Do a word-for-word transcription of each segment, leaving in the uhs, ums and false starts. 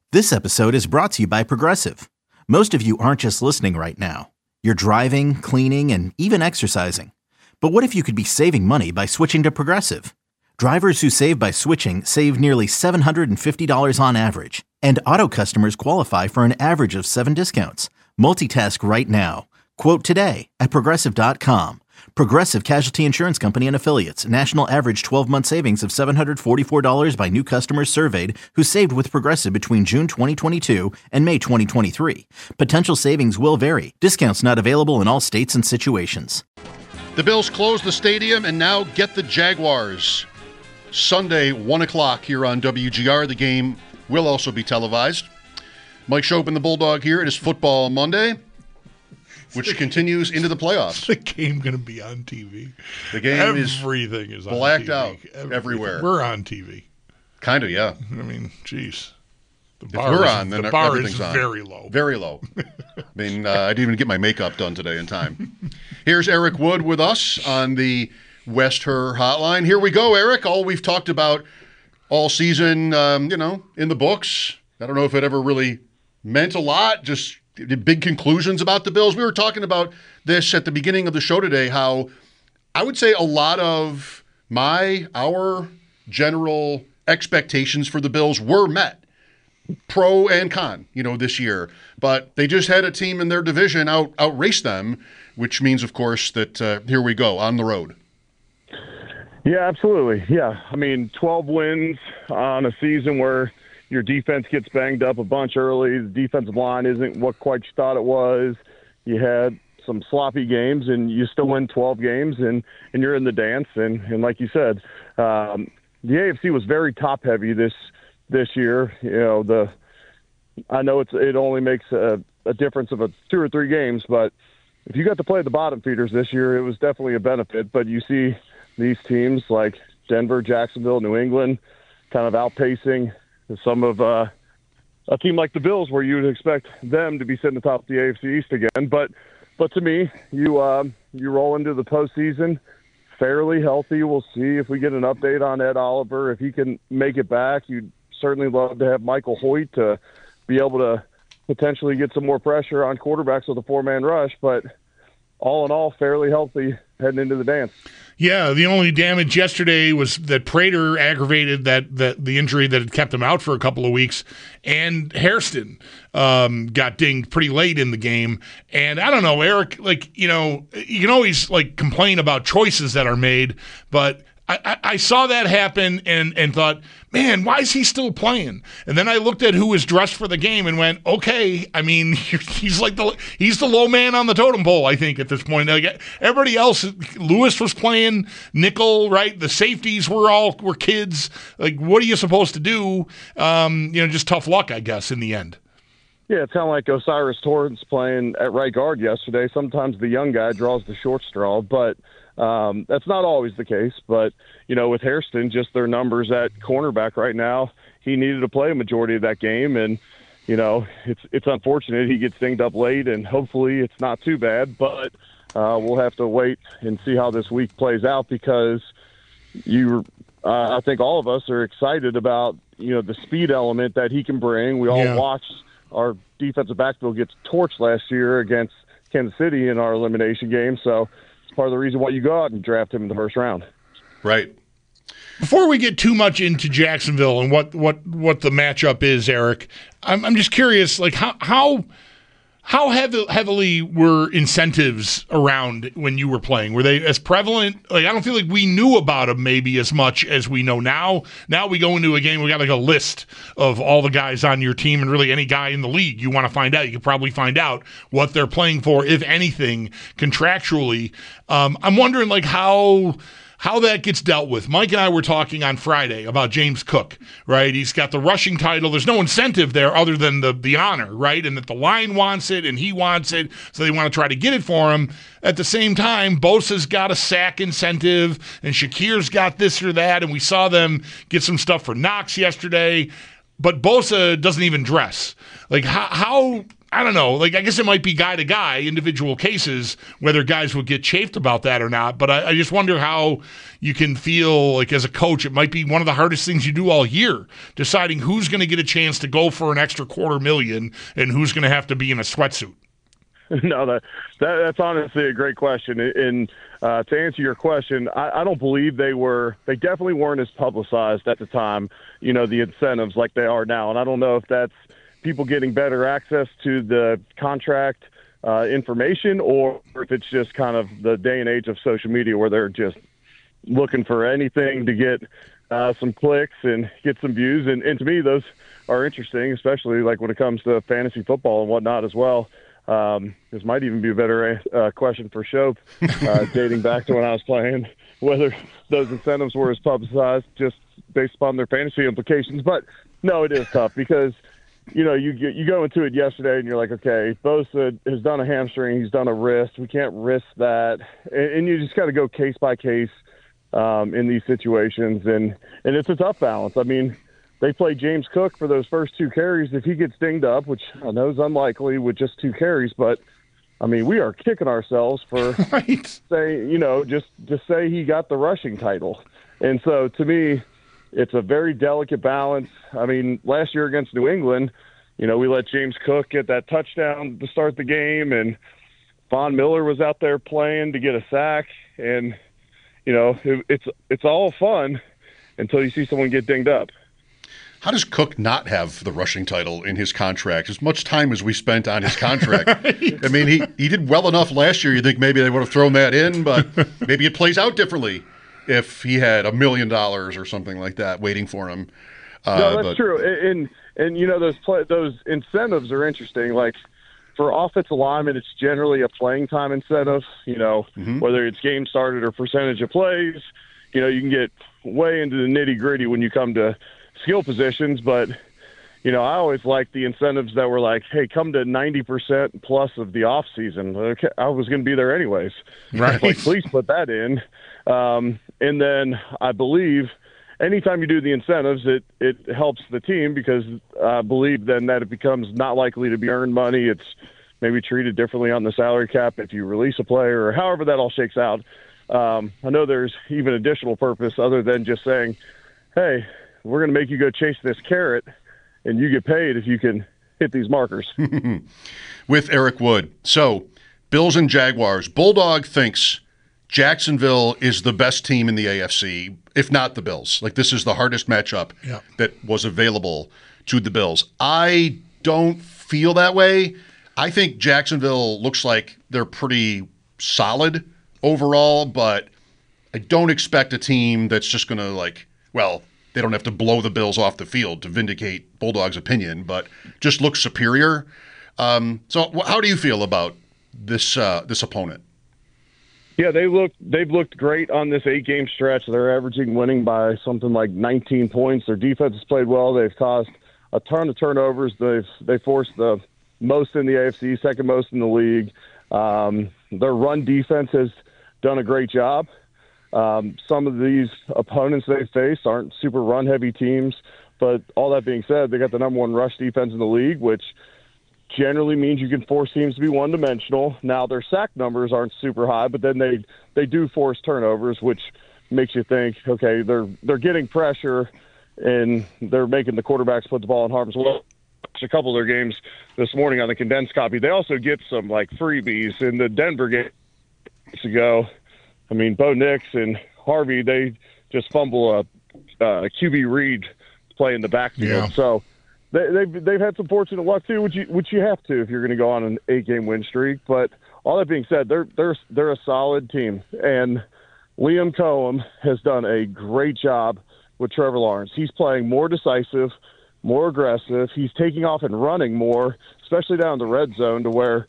This episode is brought to you by Progressive. Most of you aren't just listening right now. You're driving, cleaning, and even exercising. But what if you could be saving money by switching to Progressive? Drivers who save by switching save nearly seven hundred fifty dollars on average. And auto customers qualify for an average of seven discounts. Multitask right now. Quote today at Progressive dot com. Progressive Casualty Insurance Company and Affiliates. National average twelve-month savings of seven hundred forty-four dollars by new customers surveyed who saved with Progressive between June twenty twenty-two and May twenty twenty-three. Potential savings will vary. Discounts not available in all states and situations. The Bills close the stadium and now get the Jaguars. Sunday, one o'clock here on W G R. The game will also be televised. Mike Schopen, the Bulldog here. It is Football Monday, which continues into the playoffs. The game going to be on T V. The game Everything is, is on blacked T V. out Everything. everywhere. We're on T V. Kind of, yeah. I mean, geez. The If bar we're is, on, then the bar everything's is on. very low. Very low. I mean, uh, I didn't even get my makeup done today in time. Here's Eric Wood with us on the West Her Hotline. Here we go, Eric. All we've talked about all season, um, you know, in the books. I don't know if it ever really meant a lot, just big conclusions about the Bills. We were talking about this at the beginning of the show today, how I would say a lot of my, our general expectations for the Bills were met. Pro and con, you know, this year. But they just had a team in their division out outrace them, which means, of course, that uh, here we go, on the road. Yeah, absolutely. Yeah. I mean, twelve wins on a season where your defense gets banged up a bunch early. The defensive line isn't what quite you thought it was. You had some sloppy games, and you still win twelve games, and, and you're in the dance. And, and like you said, um, the A F C was very top-heavy this this year. You know, the I know it's it only makes a, a difference of a two or three games, but if you got to play the bottom feeders this year, it was definitely a benefit. But you see these teams like Denver, Jacksonville, New England kind of outpacing some of uh, a team like the Bills, where you would expect them to be sitting atop the A F C East again. But but to me, you um, you roll into the postseason fairly healthy. We'll see if we get an update on Ed Oliver. If he can make it back, you'd certainly love to have Michael Hoyt to be able to potentially get some more pressure on quarterbacks with a four-man rush. But all in all, fairly healthy heading into the dance. Yeah, the only damage yesterday was that Prater aggravated that, that the injury that had kept him out for a couple of weeks, and Hairston um, got dinged pretty late in the game. And I don't know, Eric, like, you know, you can always, like, complain about choices that are made, but I, I, I saw that happen and, and thought, man, why is he still playing? And then I looked at who was dressed for the game and went, okay, I mean, he's like the he's the low man on the totem pole, I think, at this point. Like, everybody else, Lewis was playing nickel, right? The safeties were all were kids. Like, what are you supposed to do? Um, you know, just tough luck, I guess, in the end. Yeah, it's kind of like Osiris Torrance playing at right guard yesterday. Sometimes the young guy draws the short straw, but Um, that's not always the case, but, you know, with Hairston, just their numbers at cornerback right now, he needed to play a majority of that game. And, you know, it's it's unfortunate he gets dinged up late, and hopefully it's not too bad. But uh, we'll have to wait and see how this week plays out, because you, uh, I think all of us are excited about, you know, the speed element that he can bring. We all yeah. watched our defensive backfield get torched last year against Kansas City in our elimination game. So, part of the reason why you go out and draft him in the first round. Right. Before we get too much into Jacksonville and what, what, what the matchup is, Eric, I'm I'm just curious, like how how how heavy, heavily were incentives around when you were playing? Were they as prevalent? Like, I don't feel like we knew about them maybe as much as we know now. Now we go into a game, we got like a list of all the guys on your team, and really any guy in the league you want to find out. You could probably find out what they're playing for, if anything, contractually. Um, I'm wondering like how how that gets dealt with. Mike and I were talking on Friday about James Cook, right? He's got the rushing title. There's no incentive there other than the the honor, right? And that the line wants it and he wants it, so they want to try to get it for him. At the same time, Bosa's got a sack incentive, and Shakir's got this or that, and we saw them get some stuff for Knox yesterday. But Bosa doesn't even dress. Like, how how I don't know. Like, I guess it might be guy to guy, individual cases, whether guys would get chafed about that or not. But I, I just wonder how you can feel like as a coach, it might be one of the hardest things you do all year, deciding who's going to get a chance to go for an extra quarter million and who's going to have to be in a sweatsuit. No, that, that that's honestly a great question. And uh, to answer your question, I, I don't believe they were. They definitely weren't as publicized at the time. You know, the incentives like they are now. And I don't know if that's people getting better access to the contract uh, information, or if it's just kind of the day and age of social media where they're just looking for anything to get uh, some clicks and get some views. And, and to me, those are interesting, especially like when it comes to fantasy football and whatnot as well. Um, this might even be a better uh, question for Shope, uh, dating back to when I was playing, whether those incentives were as publicized just based upon their fantasy implications. But no, it is tough because – you know, you you go into it yesterday and you're like, okay, Bosa has done a hamstring, he's done a wrist, we can't risk that, and, and you just got to go case by case um, in these situations, and and it's a tough balance. I mean, they play James Cook for those first two carries. If he gets dinged up, which I know is unlikely with just two carries, but I mean, we are kicking ourselves for right. say, you know, just to say he got the rushing title, and so to me, it's a very delicate balance. I mean, last year against New England, you know, we let James Cook get that touchdown to start the game, and Von Miller was out there playing to get a sack. And, you know, it, it's it's all fun until you see someone get dinged up. How does Cook not have the rushing title in his contract? As much time as we spent on his contract. Right. I mean, he, he did well enough last year. You think maybe they would have thrown that in, but maybe it plays out differently if he had a million dollars or something like that waiting for him. Uh, no, that's but, true. And, and, you know, those play, those incentives are interesting. Like, for offensive linemen, it's generally a playing time incentive, you know, mm-hmm. whether it's game started or percentage of plays. You know, you can get way into the nitty-gritty when you come to skill positions. But, you know, I always like the incentives that were like, hey, come to ninety percent plus of the offseason. Okay, I was going to be there anyways. Right. Like, please put that in. Um, and then I believe anytime you do the incentives, it, it helps the team because I believe then that it becomes not likely to be earned money. It's maybe treated differently on the salary cap if you release a player or however that all shakes out. Um, I know there's even additional purpose other than just saying, hey, we're going to make you go chase this carrot and you get paid if you can hit these markers. With Eric Wood. So, Bills and Jaguars. Bulldog thinks Jacksonville is the best team in the A F C, if not the Bills. Like, this is the hardest matchup yeah. that was available to the Bills. I don't feel that way. I think Jacksonville looks like they're pretty solid overall, but I don't expect a team that's just going to, like, well, they don't have to blow the Bills off the field to vindicate Bulldog's opinion, but just look superior. Um, so how do you feel about this uh, this opponent? Yeah, they look they've looked great on this eight game stretch. They're averaging winning by something like nineteen points. Their defense has played well. They've caused a ton of turnovers. They've they forced the most in the A F C, second most in the league. Um, their run defense has done a great job. Um, some of these opponents they face aren't super run heavy teams, but all that being said, they got the number one rush defense in the league, which generally means you can force teams to be one-dimensional. Now, their sack numbers aren't super high, but then they they do force turnovers, which makes you think, okay, they're they're getting pressure and they're making the quarterbacks put the ball in harm's way. A couple of their games this morning on the condensed copy. They also get some like freebies in the Denver game ago. I mean, Bo Nix and Harvey, they just fumble a, a Q B read play in the backfield. Yeah. So. They, they've they've had some fortunate luck too, which you which you have to if you're going to go on an eight game win streak. But all that being said, they're they're they're a solid team, and Liam Cohen has done a great job with Trevor Lawrence. He's playing more decisive, more aggressive. He's taking off and running more, especially down the red zone. To where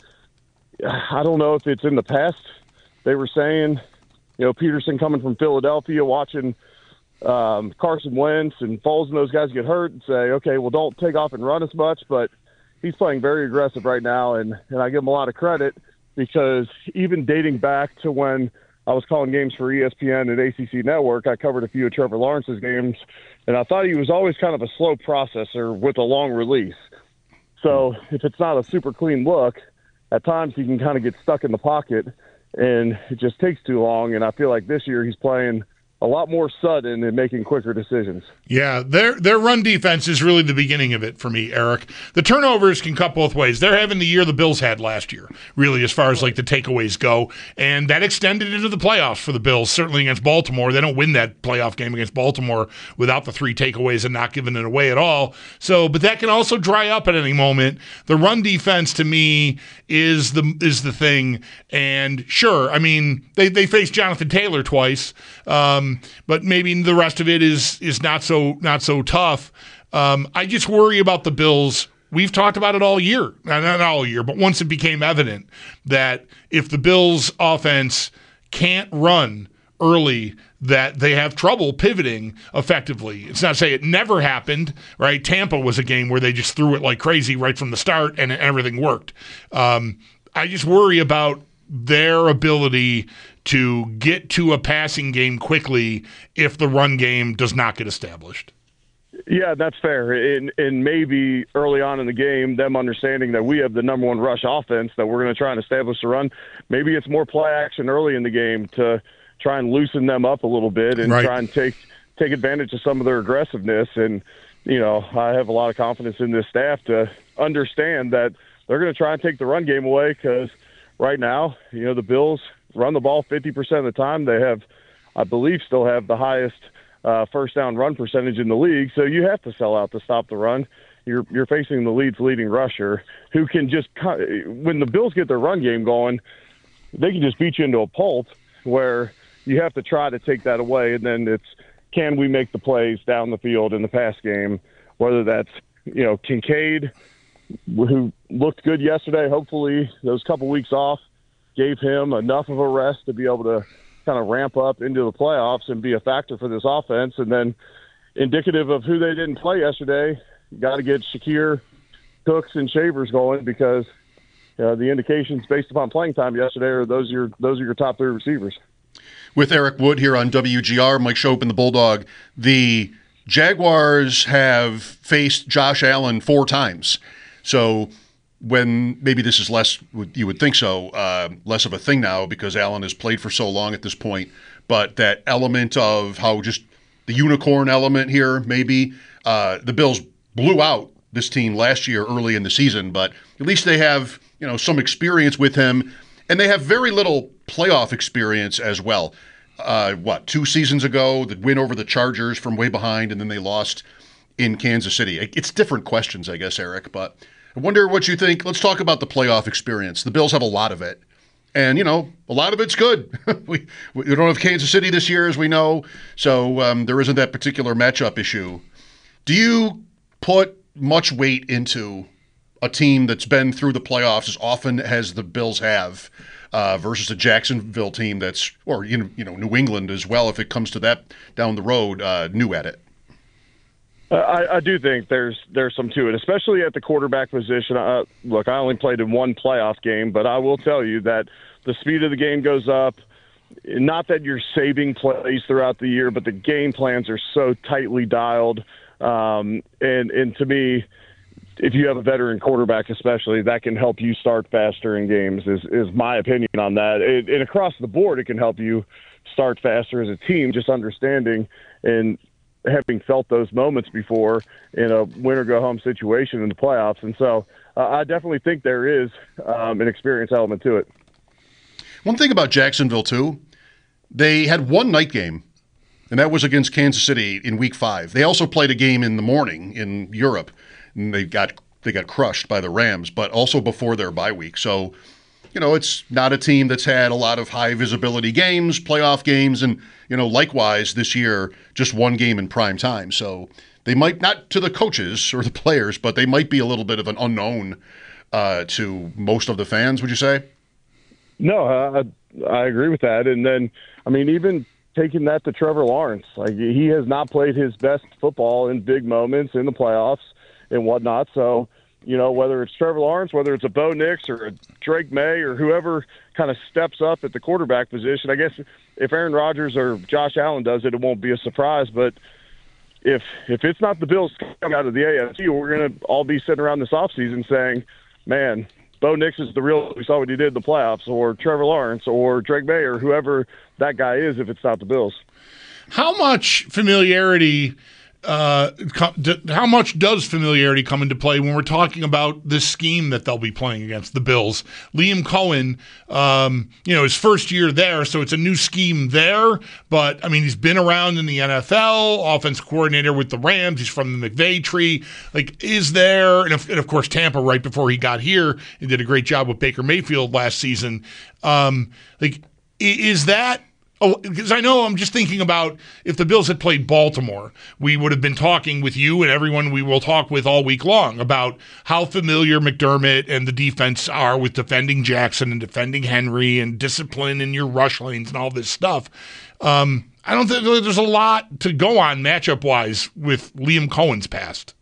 I don't know if it's in the past they were saying, you know, Peterson coming from Philadelphia, watching Um, Carson Wentz and Foles and those guys get hurt and say, okay, well, don't take off and run as much. But he's playing very aggressive right now, and, and I give him a lot of credit because even dating back to when I was calling games for E S P N and A C C Network, I covered a few of Trevor Lawrence's games, and I thought he was always kind of a slow processor with a long release. So if it's not a super clean look, at times he can kind of get stuck in the pocket, and it just takes too long. And I feel like this year he's playing a lot more sudden and making quicker decisions. Yeah, their their run defense is really the beginning of it for me, Eric. The turnovers can cut both ways. They're having the year the Bills had last year, really, as far as like the takeaways go, and that extended into the playoffs for the Bills, certainly against Baltimore. They don't win that playoff game against Baltimore without the three takeaways and not giving it away at all. So, but that can also dry up at any moment. The run defense, to me, is the is the thing. And sure, I mean, they, they faced Jonathan Taylor twice, um, but maybe the rest of it is is not so not so tough. Um, I just worry about the Bills. We've talked about it all year, not all year, but once it became evident that if the Bills' offense can't run early, that they have trouble pivoting effectively. It's not to say it never happened, right? Tampa was a game where they just threw it like crazy right from the start and everything worked. Um, I just worry about their ability to get to a passing game quickly if the run game does not get established. Yeah, that's fair. And, and maybe early on in the game, them understanding that we have the number one rush offense, that we're going to try and establish the run. Maybe it's more play action early in the game to try and loosen them up a little bit and right. try and take take advantage of some of their aggressiveness. And, you know, I have a lot of confidence in this staff to understand that they're going to try and take the run game away, because right now, you know, the Bills run the ball fifty percent of the time. They have, I believe, still have the highest uh, first down run percentage in the league. So you have to sell out to stop the run. You're you're facing the league's leading rusher, who can just, when the Bills get their run game going, they can just beat you into a pulp, where you have to try to take that away. And then it's, can we make the plays down the field in the pass game, whether that's, you know, Kincaid, who looked good yesterday. Hopefully those couple weeks off gave him enough of a rest to be able to kind of ramp up into the playoffs and be a factor for this offense. And then indicative of who they didn't play yesterday, you got to get Shakir, Cooks, and Shavers going, because uh, the indications based upon playing time yesterday are those are your, those are your top three receivers. With Eric Wood here on W G R, Mike Schopp and the Bulldog, the Jaguars have faced Josh Allen four times. So when maybe this is less, you would think so, uh, less of a thing now because Allen has played for so long at this point, but that element of how just the unicorn element here, maybe uh, the Bills blew out this team last year early in the season, but at least they have, you know, some experience with him, and they have very little playoff experience as well. Uh, what, two seasons ago, the win over the Chargers from way behind, and then they lost in Kansas City. It's different questions, I guess, Eric, but I wonder what you think. Let's talk about the playoff experience. The Bills have a lot of it, and, you know, a lot of it's good. we, we don't have Kansas City this year, as we know, so um, there isn't that particular matchup issue. Do you put much weight into a team that's been through the playoffs as often as the Bills have uh, versus a Jacksonville team that's, or, you know, you know, New England as well, if it comes to that down the road, uh, new at it? Uh, I, I do think there's there's some to it, especially at the quarterback position. Uh, look, I only played in one playoff game, but I will tell you that the speed of the game goes up. Not that you're saving plays throughout the year, but the game plans are so tightly dialed. Um, and, and to me, if you have a veteran quarterback especially, that can help you start faster in games, is, is my opinion on that. It, and across the board, it can help you start faster as a team, just understanding and having felt those moments before in a win-or-go-home situation in the playoffs. And so uh, I definitely think there is um, an experience element to it. One thing about Jacksonville, too, they had one night game, and that was against Kansas City in week five. They also played a game in the morning in Europe, and they got they got crushed by the Rams, but also before their bye week. So, you know, it's not a team that's had a lot of high visibility games, playoff games, and, you know, likewise this year, just one game in prime time. So they might, not to the coaches or the players, but they might be a little bit of an unknown uh, to most of the fans, would you say? No, I, I agree with that. And then, I mean, even taking that to Trevor Lawrence, like, he has not played his best football in big moments in the playoffs and whatnot. So, you know, whether it's Trevor Lawrence, whether it's a Bo Nix or a Drake May or whoever kind of steps up at the quarterback position, I guess if Aaron Rodgers or Josh Allen does it, it won't be a surprise. But if if it's not the Bills coming out of the A F C, we're going to all be sitting around this offseason saying, man, Bo Nix is the real, we saw what he did in the playoffs, or Trevor Lawrence, or Drake May, or whoever that guy is if it's not the Bills. How much familiarity uh, co- d- how much does familiarity come into play when we're talking about this scheme that they'll be playing against the Bills? Liam Cohen, um, you know, his first year there, so it's a new scheme there. But, I mean, he's been around in the N F L, offense coordinator with the Rams. He's from the McVay tree. Like, is there, and of, and of course, Tampa right before he got here, he did a great job with Baker Mayfield last season. Um, like, is that, oh, because I know I'm just thinking about if the Bills had played Baltimore, we would have been talking with you and everyone we will talk with all week long about how familiar McDermott and the defense are with defending Jackson and defending Henry and discipline in your rush lanes and all this stuff. Um, I don't think there's a lot to go on matchup-wise with Liam Cohen's past.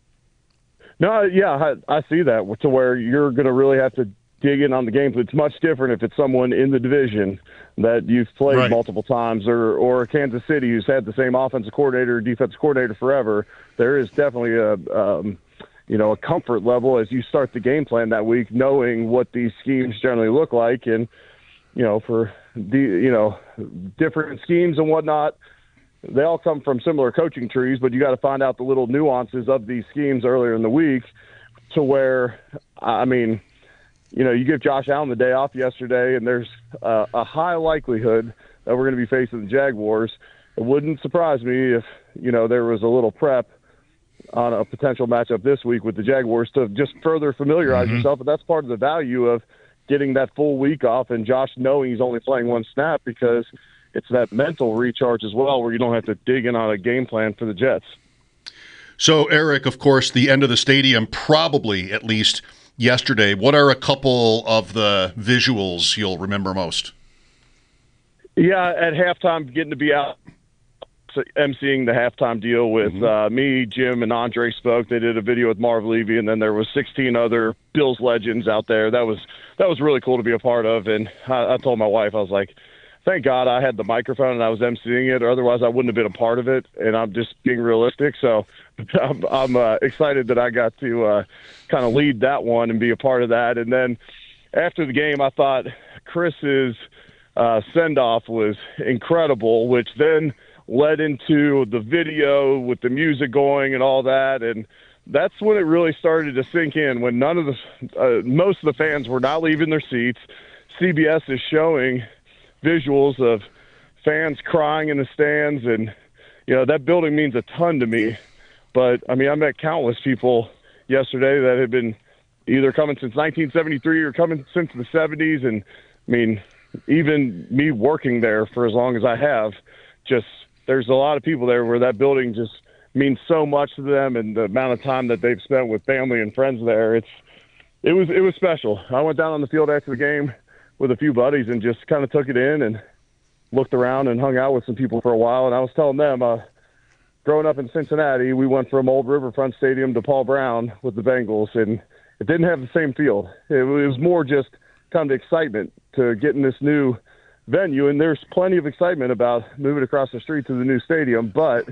No, yeah, I, I see that, to where you're going to really have to dig in on the game. It's much different if it's someone in the division that you've played right. multiple times, or or Kansas City, who's had the same offensive coordinator, defensive coordinator forever. There is definitely a um, you know a comfort level as you start the game plan that week, knowing what these schemes generally look like, and you know for the you know different schemes and whatnot. They all come from similar coaching trees, but you got to find out the little nuances of these schemes earlier in the week, to where I mean. You know, you give Josh Allen the day off yesterday, and there's uh, a high likelihood that we're going to be facing the Jaguars. It wouldn't surprise me if, you know, there was a little prep on a potential matchup this week with the Jaguars to just further familiarize mm-hmm. yourself. But that's part of the value of getting that full week off and Josh knowing he's only playing one snap, because it's that mental recharge as well where you don't have to dig in on a game plan for the Jets. So, Eric, of course, the end of the stadium, probably at least – yesterday. What are a couple of the visuals you'll remember most? Yeah, at halftime, getting to be out emceeing the halftime deal with mm-hmm. uh, me, Jim, and Andre spoke. They did a video with Marv Levy, and then there was sixteen other Bills legends out there. That was that was really cool to be a part of. And I, I told my wife, I was like, thank God I had the microphone and I was emceeing it, or otherwise I wouldn't have been a part of it. And I'm just being realistic. So I'm, I'm uh, excited that I got to uh, kind of lead that one and be a part of that. And then after the game, I thought Chris's uh, send-off was incredible, which then led into the video with the music going and all that. And that's when it really started to sink in, when none of the uh, most of the fans were not leaving their seats. C B S is showing visuals of fans crying in the stands, and you know that building means a ton to me. But I mean, I met countless people yesterday that had been either coming since nineteen seventy-three or coming since the seventies, and I mean, even me working there for as long as I have, just there's a lot of people there where that building just means so much to them, and the amount of time that they've spent with family and friends there. It's it was it was special. I went down on the field after the game with a few buddies and just kind of took it in and looked around and hung out with some people for a while. And I was telling them, uh, growing up in Cincinnati, we went from old Riverfront Stadium to Paul Brown with the Bengals, and it didn't have the same feel. It was more just kind of excitement to get in this new venue. And there's plenty of excitement about moving across the street to the new stadium, but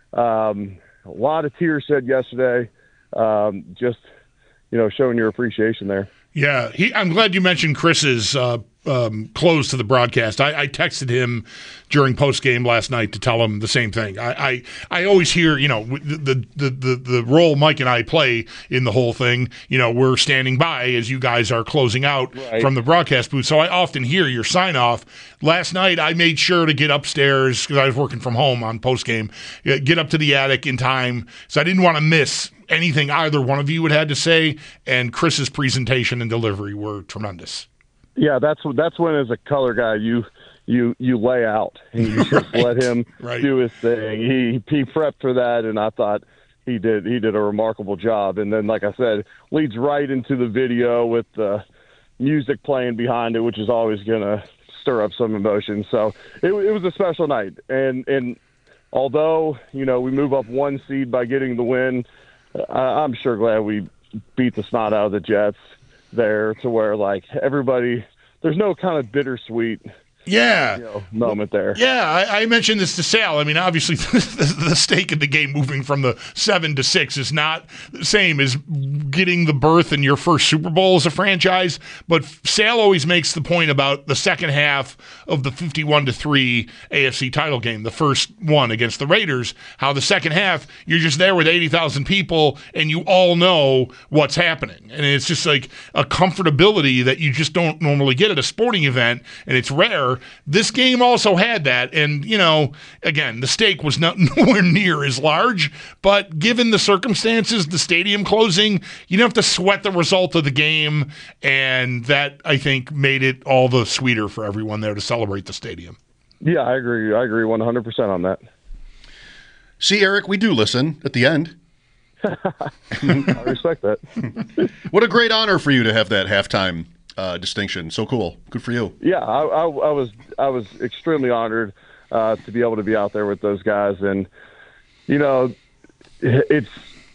um, a lot of tears shed yesterday, um, just, you know, showing your appreciation there. Yeah, he, I'm glad you mentioned Chris's uh, um, close to the broadcast. I, I texted him during postgame last night to tell him the same thing. I, I, I always hear, you know, the, the the the role Mike and I play in the whole thing. You know, we're standing by as you guys are closing out right. from the broadcast booth. So I often hear your sign off. Last night I made sure to get upstairs because I was working from home on postgame. Get up to the attic in time, so I didn't want to miss anything either one of you had had to say, and Chris's presentation and delivery were tremendous. Yeah, that's that's when, as a color guy, you you you lay out and you just right. let him right. do his thing. He he prepped for that, and I thought he did he did a remarkable job. And then, like I said, leads right into the video with the music playing behind it, which is always going to stir up some emotion. So it, it was a special night, and and although you know we move up one seed by getting the win, I'm sure glad we beat the snot out of the Jets there, to where like everybody, there's no kind of bittersweet Yeah. you know, moment there. Yeah, I, I mentioned this to Sal. I mean, obviously, the, the stake in the game moving from the seven to six is not the same as getting the berth in your first Super Bowl as a franchise. But Sal always makes the point about the second half of the fifty-one to three A F C title game, the first one against the Raiders, how the second half, you're just there with eighty thousand people and you all know what's happening. And it's just like a comfortability that you just don't normally get at a sporting event, and it's rare. This game also had that, and, you know, again, the stake was not nowhere near as large, but given the circumstances, the stadium closing, you don't have to sweat the result of the game, and that, I think, made it all the sweeter for everyone there to celebrate the stadium. Yeah, I agree. I agree one hundred percent on that. See, Eric, we do listen at the end. I respect that. What a great honor for you to have that halftime Uh, distinction. So cool. Good for you. Yeah, I, I, I was I was extremely honored uh, to be able to be out there with those guys, and you know, it's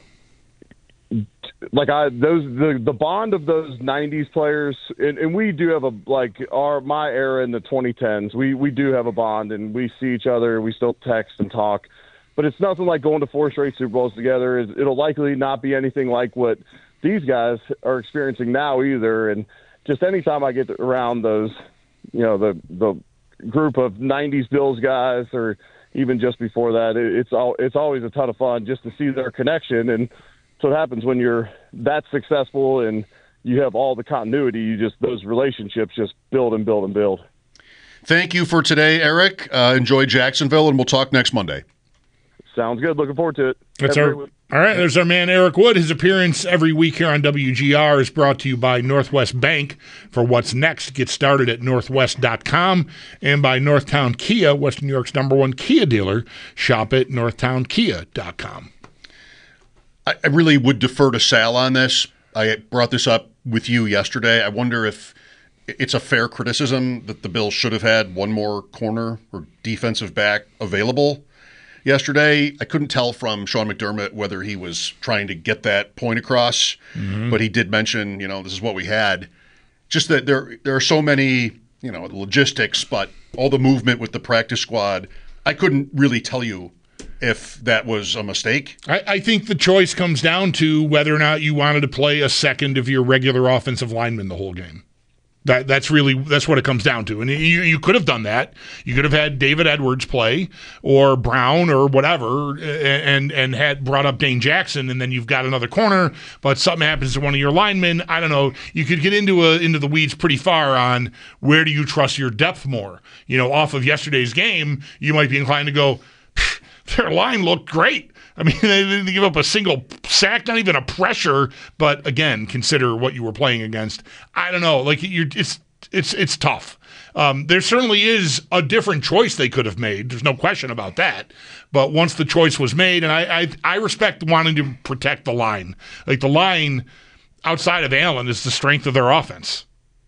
like I those the, the bond of those nineties players, and, and we do have a like our my era in the twenty tens. We we do have a bond, and we see each other. We still text and talk, but it's nothing like going to four straight Super Bowls together. It'll likely not be anything like what these guys are experiencing now either, and just anytime I get around those, you know, the the group of nineties Bills guys, or even just before that, it, it's all it's always a ton of fun just to see their connection. And so it happens when you're that successful and you have all the continuity. You just those relationships just build and build and build. Thank you for today, Eric. Uh, enjoy Jacksonville, and we'll talk next Monday. Sounds good. Looking forward to it. That's our, all right, there's our man Eric Wood. His appearance every week here on W G R is brought to you by Northwest Bank. For what's next, get started at northwest dot com, and by Northtown Kia, Western New York's number one Kia dealer. Shop at northtown kia dot com. I, I really would defer to Sal on this. I brought this up with you yesterday. I wonder if it's a fair criticism that the Bills should have had one more corner or defensive back available yesterday. I couldn't tell from Sean McDermott whether he was trying to get that point across, mm-hmm. but he did mention, you know, this is what we had. Just that there there are so many, you know, logistics, but all the movement with the practice squad, I couldn't really tell you if that was a mistake. I, I think the choice comes down to whether or not you wanted to play a second of your regular offensive lineman the whole game. That that's really that's what it comes down to, and you you could have done that. You could have had David Edwards play, or Brown, or whatever, and and had brought up Dane Jackson, and then you've got another corner. But something happens to one of your linemen. I don't know. You could get into a into the weeds pretty far on where do you trust your depth more. You know, off of yesterday's game, you might be inclined to go, their line looked great. I mean, they didn't give up a single sack, not even a pressure. But again, consider what you were playing against. I don't know. Like you're, it's it's it's tough. Um, there certainly is a different choice they could have made. There's no question about that. But once the choice was made, and I I, I respect wanting to protect the line. Like the line outside of Allen is the strength of their offense.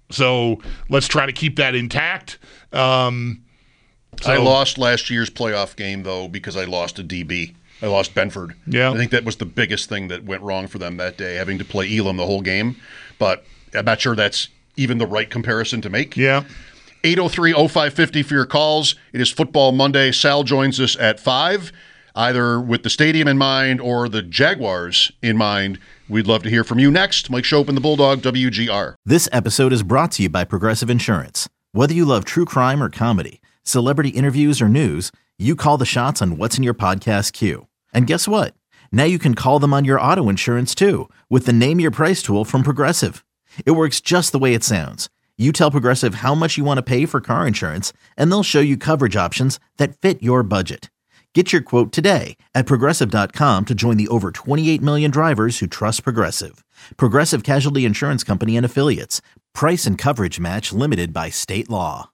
So let's try to keep that intact. Um, so, I lost last year's playoff game though because I lost a D B. I lost Benford. Yeah. I think that was the biggest thing that went wrong for them that day, having to play Elam the whole game. But I'm not sure that's even the right comparison to make. Yeah. eight oh three oh five fifty for your calls. It is Football Monday. Sal joins us at five, either with the stadium in mind or the Jaguars in mind. We'd love to hear from you next. Mike Shope and the Bulldog, W G R. This episode is brought to you by Progressive Insurance. Whether you love true crime or comedy, celebrity interviews or news, you call the shots on what's in your podcast queue. And guess what? Now you can call them on your auto insurance too with the Name Your Price tool from Progressive. It works just the way it sounds. You tell Progressive how much you want to pay for car insurance, and they'll show you coverage options that fit your budget. Get your quote today at progressive dot com to join the over twenty-eight million drivers who trust Progressive. Progressive Casualty Insurance Company and Affiliates. Price and coverage match limited by state law.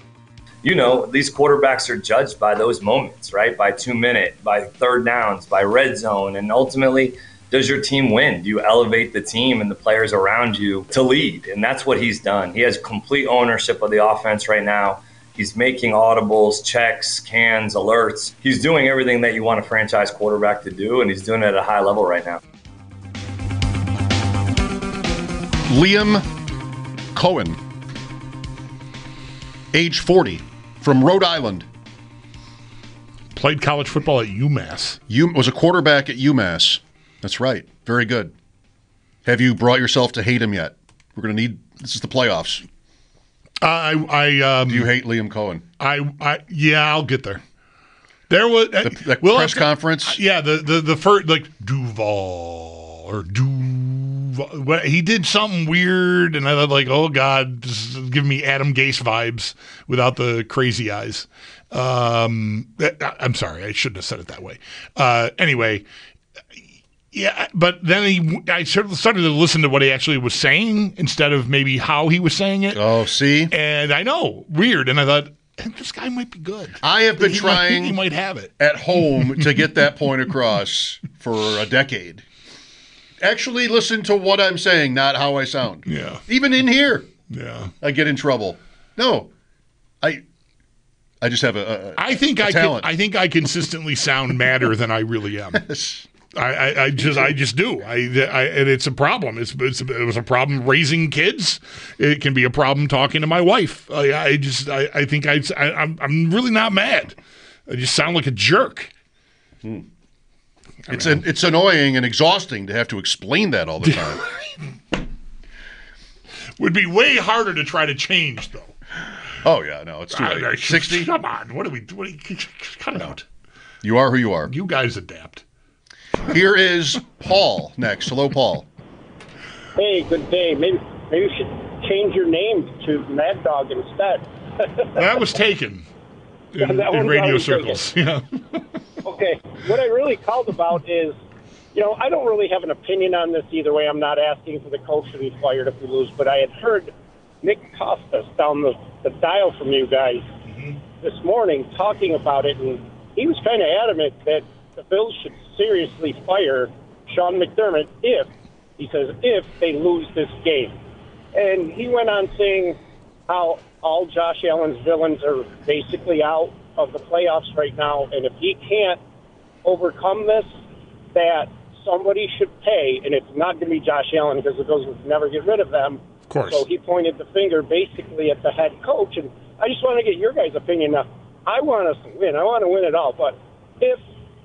You know, these quarterbacks are judged by those moments, right? By two minute, by third downs, by red zone. And ultimately, does your team win? Do you elevate the team and the players around you to lead? And that's what he's done. He has complete ownership of the offense right now. He's making audibles, checks, scans, alerts. He's doing everything that you want a franchise quarterback to do, and he's doing it at a high level right now. Liam Cohen, age forty. From Rhode Island. Played college football at UMass. You was a quarterback at UMass. That's right. Very good. Have you brought yourself to hate him yet? We're going to need. This is the playoffs. Uh, I, I, um, Do you hate Liam Cohen? I, I, yeah, I'll get there. There was The, the we'll press have to- conference. Yeah, the the the first like Duval or Duval. What, he did something weird, and I thought like, oh god, this is giving me Adam Gase vibes without the crazy eyes. Um, I, I'm sorry, I shouldn't have said it that way. Uh, anyway, yeah, but then he, I sort of started to listen to what he actually was saying instead of maybe how he was saying it. Oh, see, And I know, weird, and I thought this guy might be good. I have been He trying might, he might have it. at home to get that point across for a decade. Actually, listen to what I'm saying, not how I sound. Yeah. Even in here, Yeah. I get in trouble. No, I, I just have a. a I think I can, talent. I think I consistently sound madder than I really am. I, I, I just I just do. I, I and it's a problem. It's, it's it was a problem raising kids. It can be a problem talking to my wife. I, I just I, I think I, I I'm I'm really not mad. I just sound like a jerk. Hmm. It's an, it's annoying and exhausting to have to explain that all the time. Would be way harder to try to change though. Oh yeah, no, it's too I- I- late. Sixty. Come on, what do we? What do we cut it out? You are who you are. You guys adapt. Here is Paul next. Hello, Paul. Hey, good day. Maybe maybe you should change your name to Mad Dog instead. That was taken in, That in one's radio already circles. Yeah. Okay, what I really called about is, you know, I don't really have an opinion on this either way. I'm not asking for the coach to be fired if we lose, but I had heard Nick Costas down the, the dial from you guys mm-hmm. this morning talking about it, and he was kind of adamant that the Bills should seriously fire Sean McDermott if, he says, if they lose this game. And he went on saying how all Josh Allen's villains are basically out of the playoffs right now, and if he can't overcome this, that somebody should pay, and it's not going to be Josh Allen because the Bills would never get rid of them. Of course. So he pointed the finger basically at the head coach, and I just want to get your guys' opinion. Now, I want us to win. I want to win it all, but if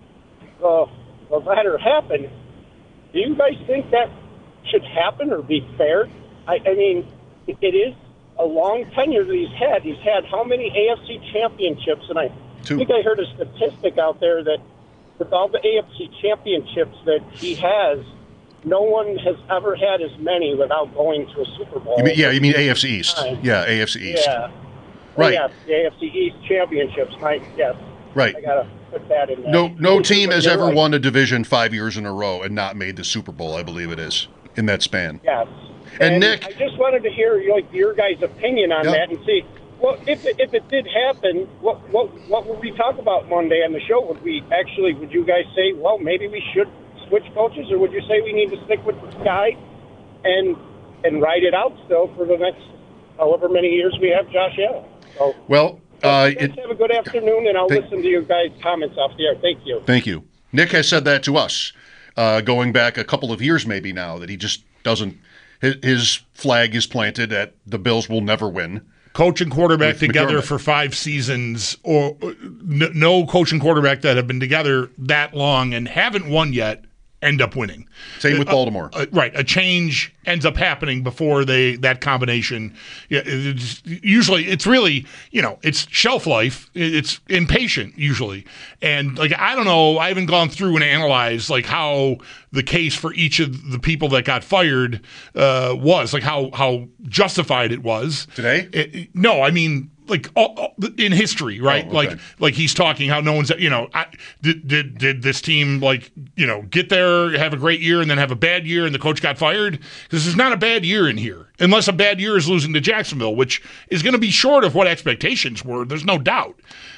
the, the latter happened, do you guys think that should happen or be fair? I, I mean, it is a long tenure that he's had. He's had how many A F C championships? And I Two. think I heard a statistic out there that with all the A F C championships that he has, no one has ever had as many without going to a Super Bowl. You mean, yeah, you mean A F C East. Time. Yeah, A F C East. Yeah. Right. Oh, yeah, the A F C East championships. Right. Yes. Right. I gotta put that in there. No, no team But has you're ever right. won a division five years in a row and not made the Super Bowl, I believe it is, in that span. Yes. And Nick- I just wanted to hear like your guys' opinion on Yeah. that and see. Well, if it, if it did happen, what what what would we talk about Monday on the show? Would we actually? Would you guys say, well, maybe we should switch coaches, or would you say we need to stick with this guy and and ride it out still for the next however many years we have Josh Allen? So, Well, uh, guys it, have a good afternoon, and I'll Thank- listen to your guys' comments off the air. Thank you. thank you. Nick has said that to us, uh, going back a couple of years maybe now, that he just doesn't. His, his flag is planted at the Bills will never win. Coach and quarterback With together McDermott. for five seasons, or uh, n- no coach and quarterback that have been together that long and haven't won yet end up winning. Same with Uh, Baltimore. uh, right, a change ends up happening before they that combination. Yeah, it's, usually it's really you know it's shelf life. It's impatient usually, and like I don't know, I haven't gone through and analyzed like how the case for each of the people that got fired uh, was, like how how justified it was Today? It- it- no, I mean. Like all, all, in history, right? Oh, okay. Like, like he's talking how no one's, you know, I, did did did this team like, you know, get there, have a great year, and then have a bad year, and the coach got fired? Because there's not a bad year in here, unless a bad year is losing to Jacksonville, which is going to be short of what expectations were. There's no doubt.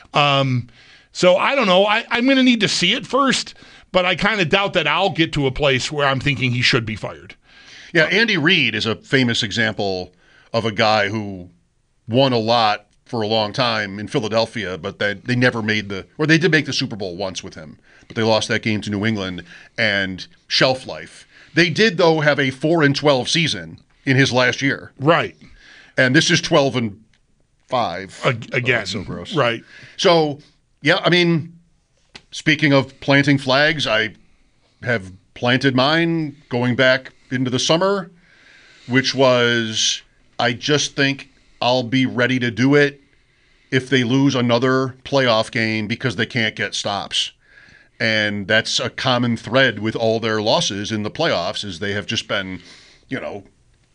Um, so I don't know. I, I'm going to need to see it first, but I kind of doubt that I'll get to a place where I'm thinking he should be fired. Yeah, Andy Reid is a famous example of a guy who won a lot for a long time in Philadelphia, but they, they never made the, or they did make the Super Bowl once with him, but they lost that game to New England and shelf life. They did, though, have a four and twelve season in his last year. Right. And this is twelve and five. Again. Oh, so gross. Right. So, yeah, I mean, speaking of planting flags, I have planted mine going back into the summer, which was I just think I'll be ready to do it if they lose another playoff game because they can't get stops. And that's a common thread with all their losses in the playoffs is they have just been, you know,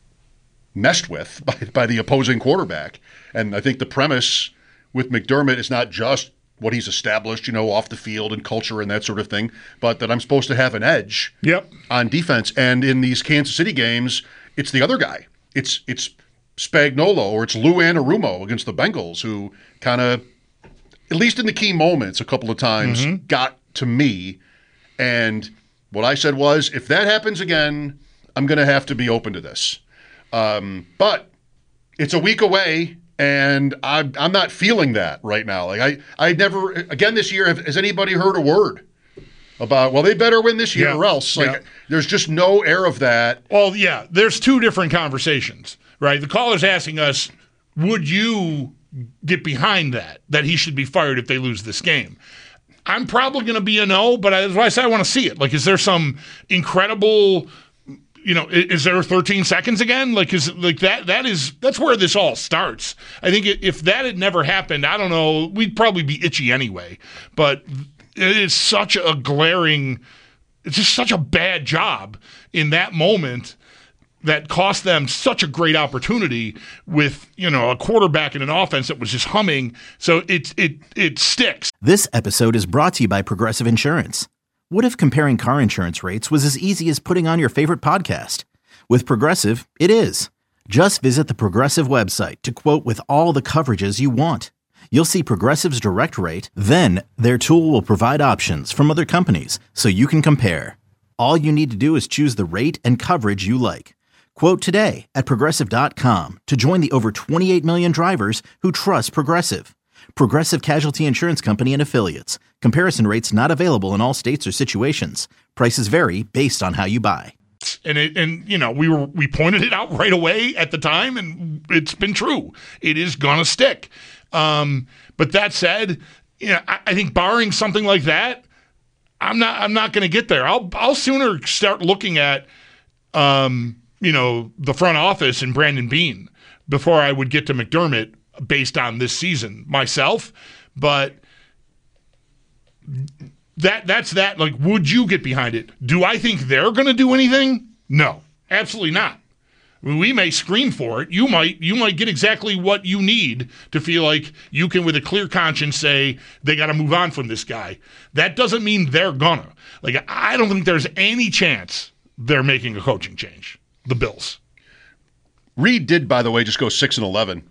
messed with by, by the opposing quarterback. And I think the premise with McDermott is not just what he's established, you know, off the field and culture and that sort of thing, but that I'm supposed to have an edge yep. on defense. And in these Kansas City games, it's the other guy. It's it's Spagnuolo or it's Lou Anarumo against the Bengals who kind of, at least in the key moments a couple of times, mm-hmm. got to me. And what I said was, if that happens again, I'm going to have to be open to this. Um, but it's a week away, and I'm, I'm not feeling that right now. Like I, I never, again this year, have, has anybody heard a word about, well, they better win this year yeah. or else? Like, yeah. there's just no air of that. Well, yeah, there's two different conversations, right? The caller's asking us, would you get behind that, that he should be fired if they lose this game? I'm probably going to be a no, but that's why I say I want to see it. Like, is there some incredible, you know, is there thirteen seconds again? Like, is like that? That is that's where this all starts. I think if that had never happened, I don't know, we'd probably be itchy anyway. But it is such a glaring, it's just such a bad job in that moment that cost them such a great opportunity with, you know, a quarterback and an offense that was just humming. So it it it sticks. This episode is brought to you by Progressive Insurance. What if comparing car insurance rates was as easy as putting on your favorite podcast? With Progressive, it is. Just visit the Progressive website to quote with all the coverages you want. You'll see Progressive's direct rate, then their tool will provide options from other companies so you can compare. All you need to do is choose the rate and coverage you like. Quote today at Progressive dot com to join the over twenty-eight million drivers who trust Progressive. Progressive Casualty Insurance Company and Affiliates. Comparison rates not available in all states or situations. Prices vary based on how you buy. And it, and you know, we were we pointed it out right away at the time, and it's been true. It is gonna stick. Um, but that said, you know, I, I think barring something like that, I'm not I'm not gonna get there. I'll I'll sooner start looking at um you know, the front office and Brandon Beane before I would get to McDermott based on this season myself. But that that's that. Like, would you get behind it? Do I think they're going to do anything? No, absolutely not. I mean, we may scream for it. You might you might get exactly what you need to feel like you can, with a clear conscience, say they got to move on from this guy. That doesn't mean they're gonna. Like, I don't think there's any chance they're making a coaching change. The Bills. Reed did, by the way, just go six and eleven.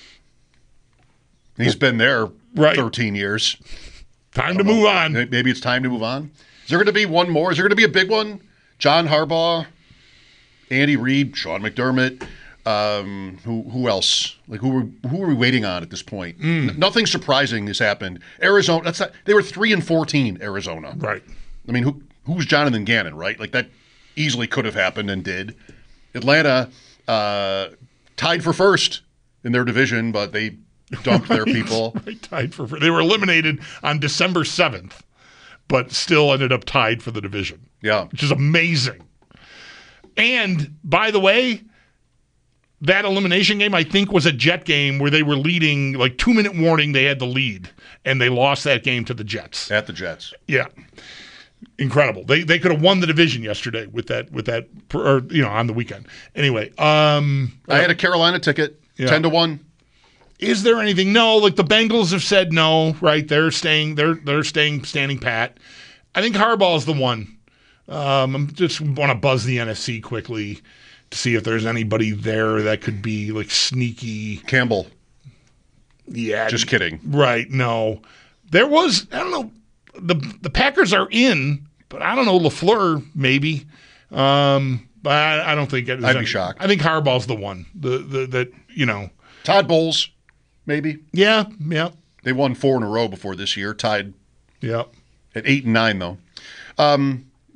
He's been there right. thirteen years. Time to move on. Maybe it's time to move on. Is there going to be one more? Is there going to be a big one? John Harbaugh, Andy Reid, Sean McDermott. Um, who who else? Like who were who are we waiting on at this point? Mm. N- nothing surprising has happened. Arizona. That's not, they were three and fourteen. Arizona. Right. I mean, who who's Jonathan Gannon? Right. Like that easily could have happened and did. Atlanta uh, tied for first in their division, but they dumped right, their people. Right, tied for they were eliminated on December seventh, but still ended up tied for the division. Yeah, which is amazing. And by the way, that elimination game I think was a Jet game where they were leading, like two minute warning. They had the lead, and they lost that game to the Jets. At the Jets, yeah. Incredible. They they could have won the division yesterday with that with that or you know on the weekend. Anyway, um, I had a Carolina ticket, yeah. ten to one. Is there anything? No. Like the Bengals have said no. Right? They're staying. They're they're staying standing pat. I think Harbaugh's the one. Um, I just want to buzz the N F C quickly to see if there's anybody there that could be like sneaky. Campbell. Yeah. Just kidding. Right. No. There was. I don't know. The the Packers are in, but I don't know, LaFleur maybe. Um, but I, I don't think it is. I'd be any, shocked. I think Harbaugh's the one. The the that you know. Todd Bowles, maybe. Yeah, yeah. They won four in a row before this year, tied. Yeah. At eight and nine though. Um,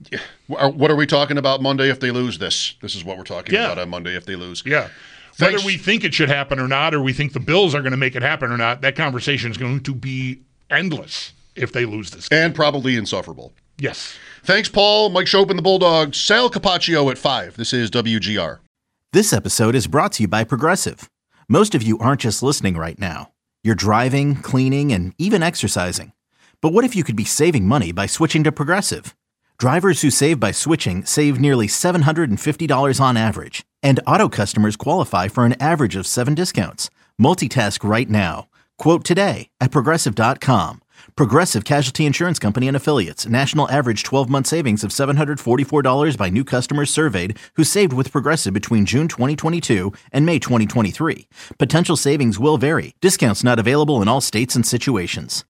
What are we talking about Monday if they lose this? This is what we're talking Yeah. about on Monday if they lose. Yeah. Thanks. Whether we think it should happen or not, or we think the Bills are going to make it happen or not, that conversation is going to be endless if they lose this game. And probably insufferable. Yes. Thanks, Paul. Mike Shope and the Bulldogs. Sal Capaccio at five. This is W G R. This episode is brought to you by Progressive. Most of you aren't just listening right now. You're driving, cleaning, and even exercising. But what if you could be saving money by switching to Progressive? Drivers who save by switching save nearly seven hundred fifty dollars on average. And auto customers qualify for an average of seven discounts. Multitask right now. Quote today at Progressive dot com. Progressive Casualty Insurance Company and Affiliates. National average twelve-month savings of seven hundred forty-four dollars by new customers surveyed who saved with Progressive between June twenty twenty-two and May twenty twenty-three. Potential savings will vary. Discounts not available in all states and situations.